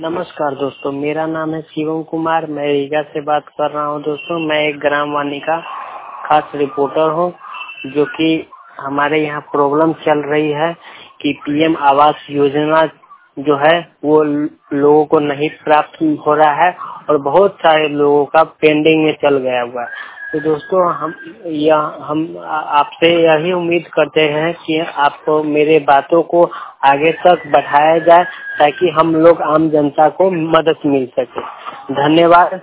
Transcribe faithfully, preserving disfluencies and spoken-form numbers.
नमस्कार दोस्तों, मेरा नाम है शिवम कुमार। मैं रीगा से बात कर रहा हूं। दोस्तों, मैं एक ग्राम वानी का खास रिपोर्टर हूं, जो कि हमारे यहाँ प्रॉब्लम चल रही है कि पीएम आवास योजना जो है वो लोगों को नहीं प्राप्त हो रहा है और बहुत सारे लोगों का पेंडिंग में चल गया हुआ है। तो दोस्तों, हम या हम आपसे यही उम्मीद करते हैं कि आपको मेरे बातों को आगे तक बढ़ाया जाए ताकि हम लोग आम जनता को मदद मिल सके। धन्यवाद।